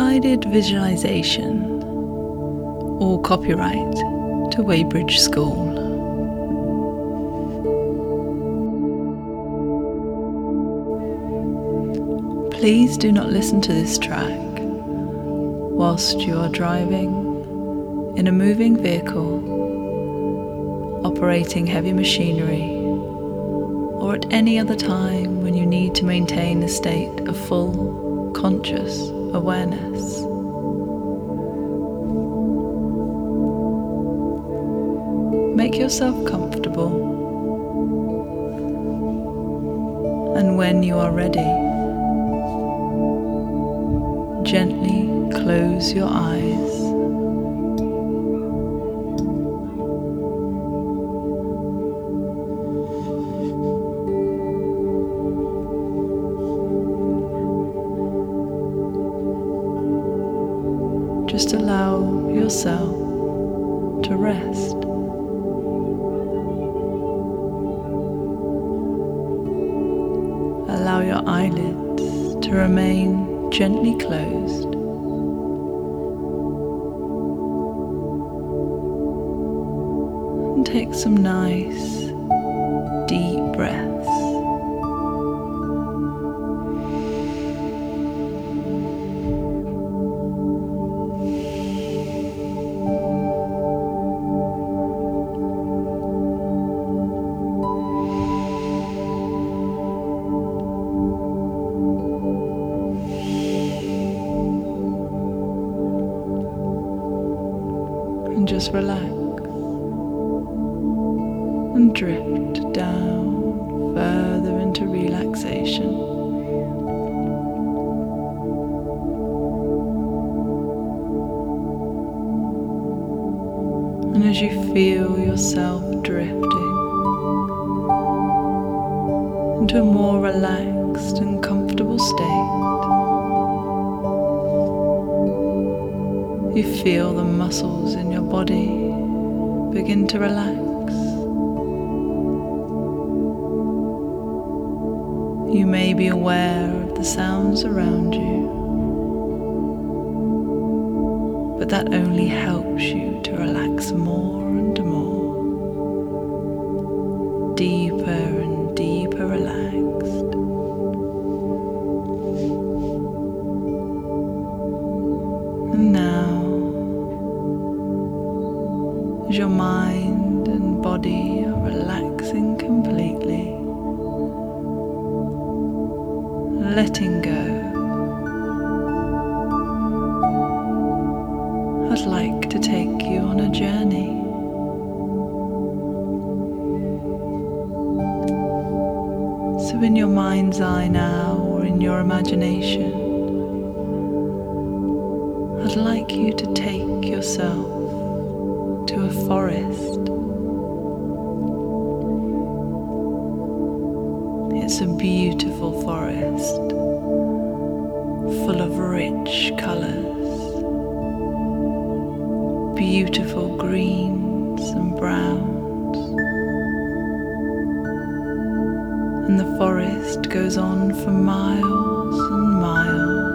guided visualization, all copyright to Weybridge School. Please do not listen to this track whilst you are driving in a moving vehicle, operating heavy machinery, or at any other time when you need to maintain a state of full, conscious awareness. Make yourself comfortable, and when you are ready, gently close your eyes. Just allow yourself to rest. Allow your eyelids to remain gently closed. And take some nice, deep breaths. And just relax and drift down further into relaxation. And as you feel yourself drifting into a more relaxed and comfortable state, you feel the muscles in your body begin to relax. You may be aware of the sounds around you, but that only helps you to relax more and more, deeper and deeper relaxed. And now, as your mind and body are relaxing completely, letting go, I'd like to take you on a journey. So in your mind's eye now, or in your imagination, I'd like you to take yourself to a forest. It's a beautiful forest, full of rich colours, beautiful greens and browns. And the forest goes on for miles and miles.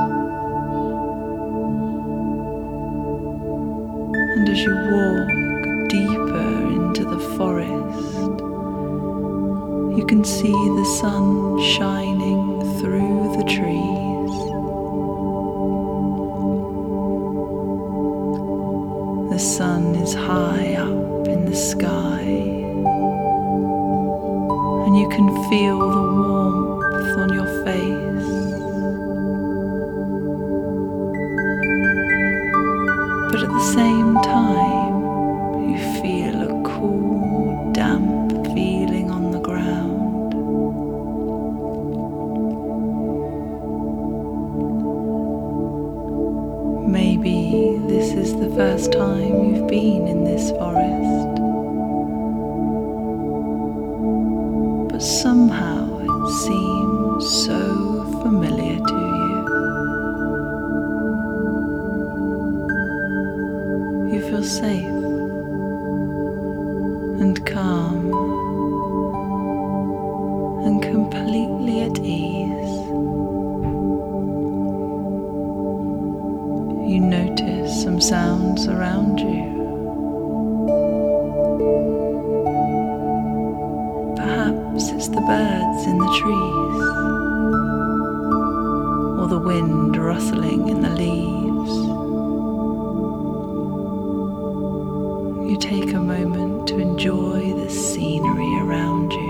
And as you walk deeper into the forest, you can see the sun shining through the trees. The sun is high up in the sky, and you can feel the warmth on your face. But at the same time, you feel a cool, damp feeling on the ground. Maybe this is the first time you've been in this forest, but somehow it seems so familiar to you. You feel safe and calm and completely at ease. sounds around you. Perhaps it's the birds in the trees, or the wind rustling in the leaves. You take a moment to enjoy the scenery around you.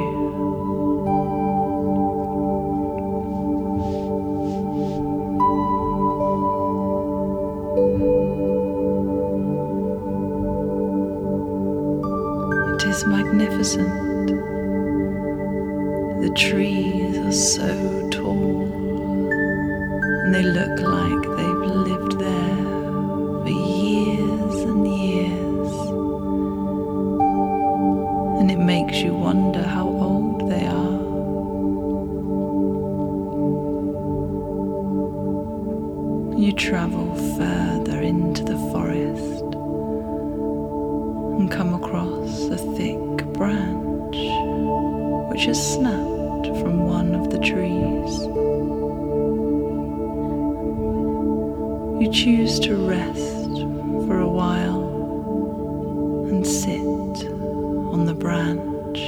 It is magnificent. The trees are so tall, and they look like they've lived there for years and years. And it makes you wonder how old they are. You travel further into the forest and come across a thick branch which has snapped from one of the trees. You choose to rest for a while and sit on the branch.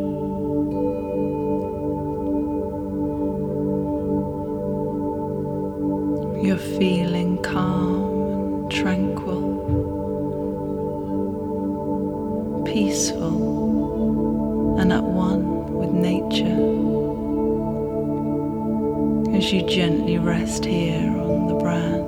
You're feeling calm and tranquil, peaceful and at one with nature, as you gently rest here on the branch.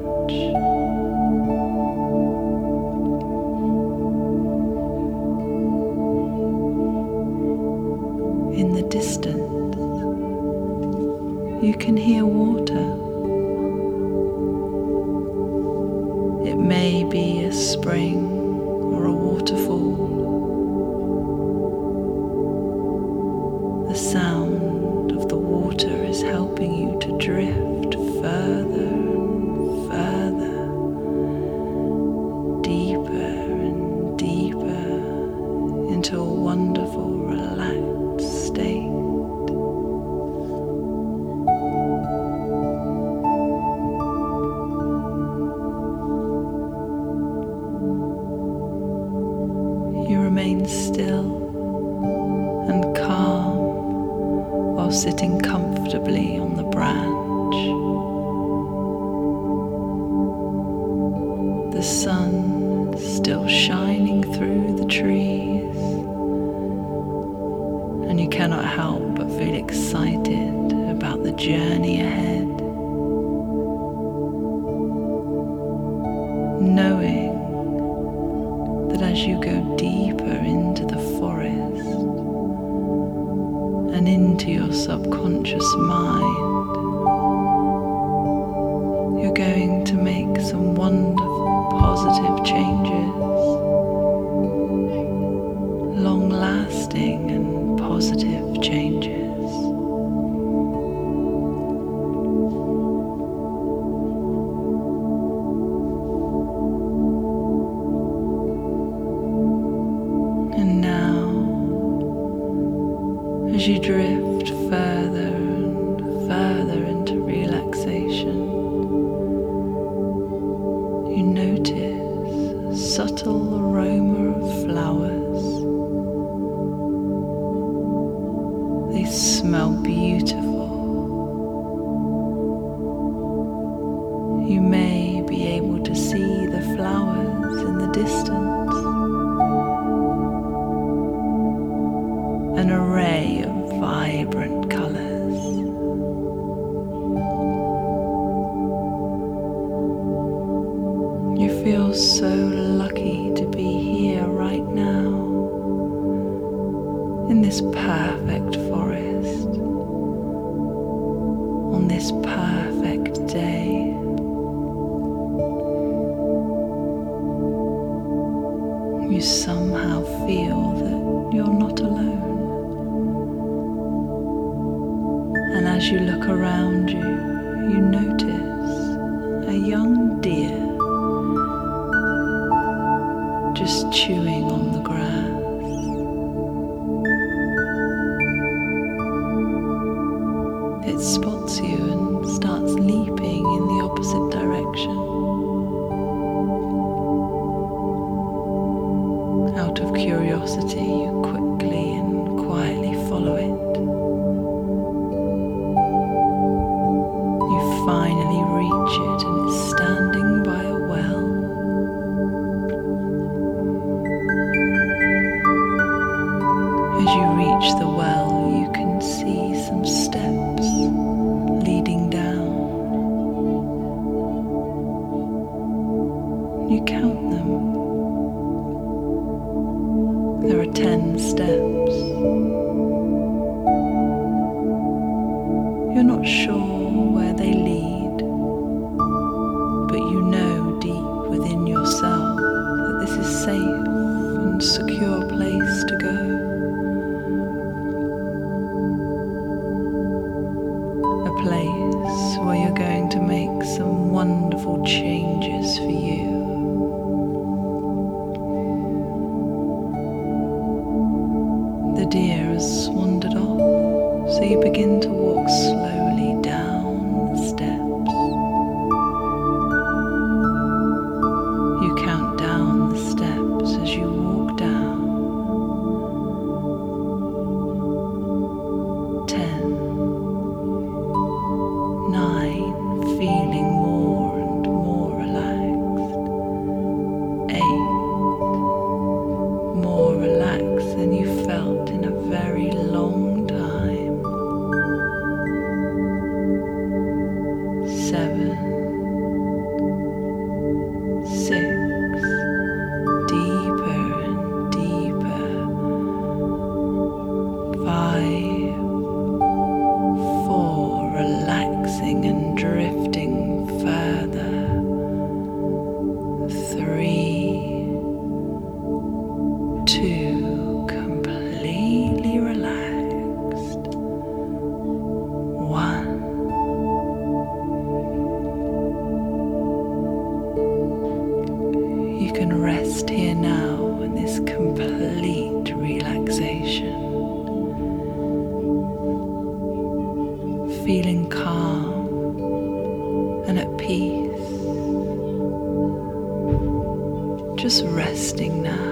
In the distance, you can hear water. It may be a spring or a waterfall. The sound of the water is helping you to drift further and further, deeper and deeper into a wonderful, relaxed state. You remain still and calm while sitting comfortably on the branch. The sun is still shining through the trees, and you cannot help but feel excited about the journey ahead, knowing that as you go deeper into the forest and into your subconscious mind, you're going to make some wonderful positive changes, long-lasting and positive changes. And now, as you drift further and further into relaxation, you notice a subtle aroma of flowers. They smell beautiful. You may be able to see the flowers in the distance. An array of vibrant colours. You feel so lucky to be here right now, in this perfect forest, on this perfect day. You somehow feel that you're not alone. And as you look around you, you notice a young deer just chewing on the grass. It spots you and starts leaping in the opposite direction. curiosity, you quickly and quietly follow it. You finally reach it and it's standing by a well. As you reach the well, you can see some steps leading down. You count them. There are 10 steps. You're not sure where they lead, but you know deep within yourself that this is a safe and secure place to go. A place where you're going to make some wonderful changes for you. The deer has wandered off, so you begin to walk slowly down the steps. You count down the steps as you walk down. 10, 9, feeling more and more relaxed. 8, more relaxed than you felt in a very long time. 7, 6, deeper and deeper. 5, 4, relaxing and drifting further. 3, 2, completely relaxed. 1. You can rest here now in this complete relaxation, feeling calm and at peace, just resting now.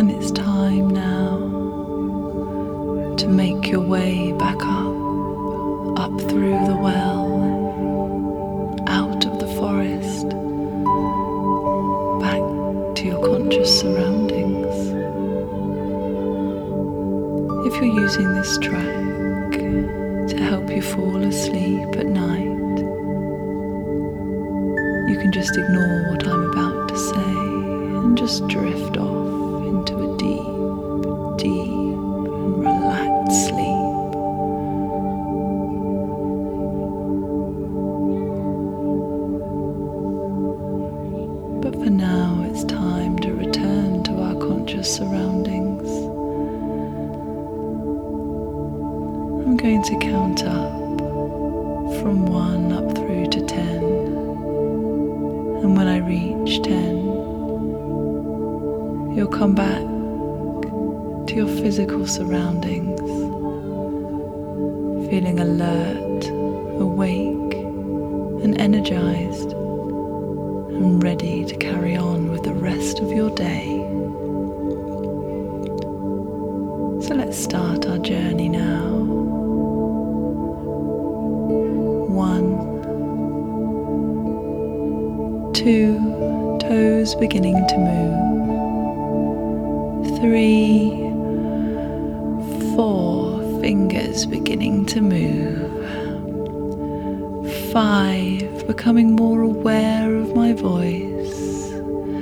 And it's time now to make your way back up through the well, out of the forest, back to your conscious surroundings. If you're using this track to help you fall asleep at night, you can just ignore what I'm about to say and just drift off into a deep and relaxed sleep. But for now, it's time to return to our conscious surroundings. I'm going to count up from 1 up through to 10. And when I reach 10, you'll come back to your physical surroundings, feeling alert, awake, and energized, and ready to carry on with the rest of your day. So let's start our journey now. 1, 2, toes beginning to move. 3, 4, fingers beginning to move. 5, becoming more aware of my voice.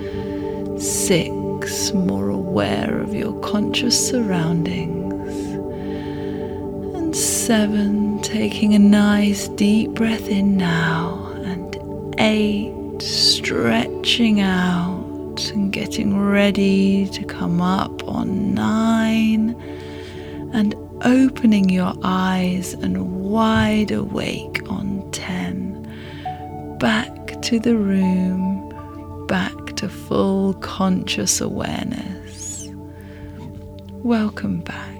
6, more aware of your conscious surroundings. And 7, taking a nice deep breath in now. And 8, stretching out and getting ready to come up on 9. And opening your eyes and wide awake on 10. Back to the room, back to full conscious awareness. Welcome back.